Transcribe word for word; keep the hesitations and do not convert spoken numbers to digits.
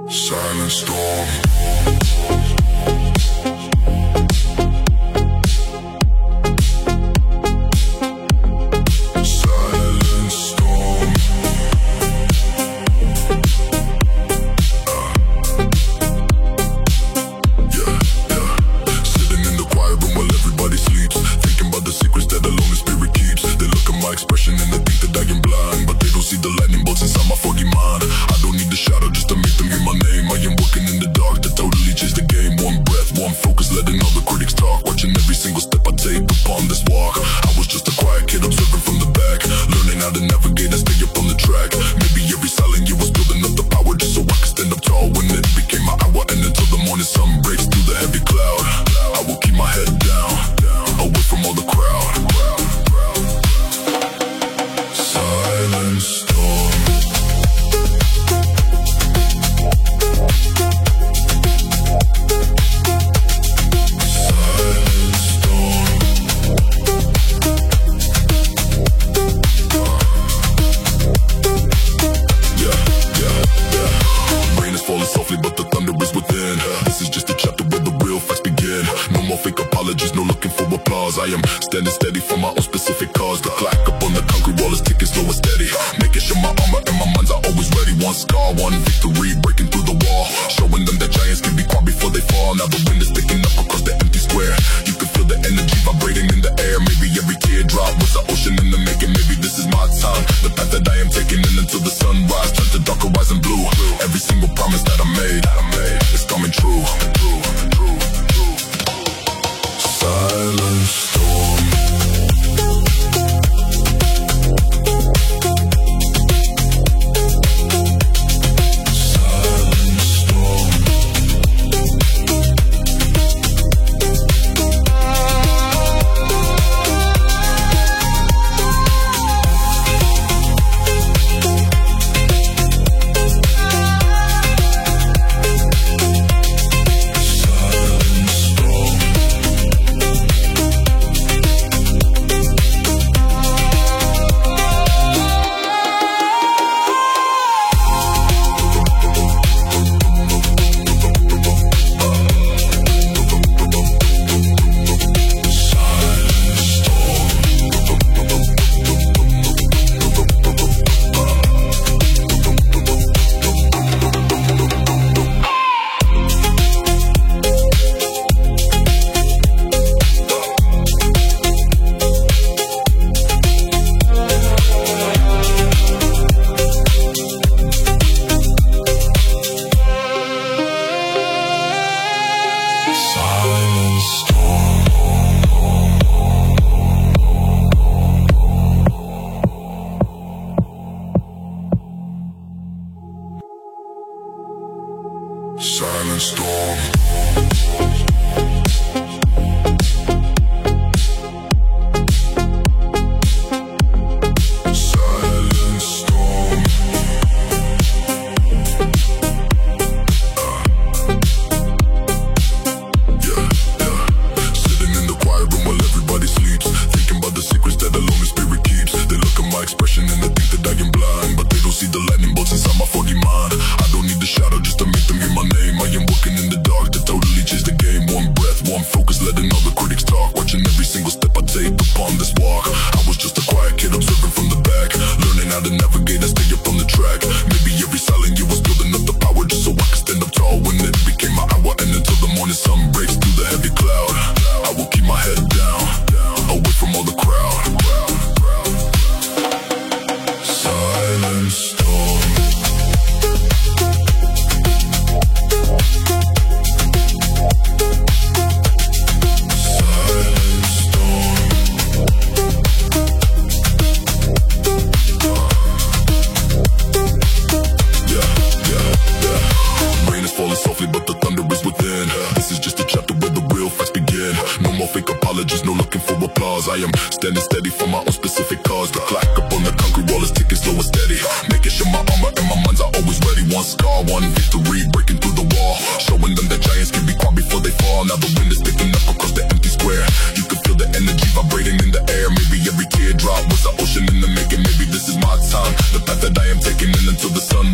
Silent storm. Silent storm. I am standing steady for my own specific cause. The clock up on the concrete wall is ticking slow and steady, making sure my armor and my minds are always ready. One scar, one victory, breaking through the wall, showing them that giants can be caught before they fall. Now the wind is picking up across the empty square. You can feel the energy vibrating in the air. Maybe every teardrop was an ocean in the making. Maybe this is my time, the path that I am taking in until the sun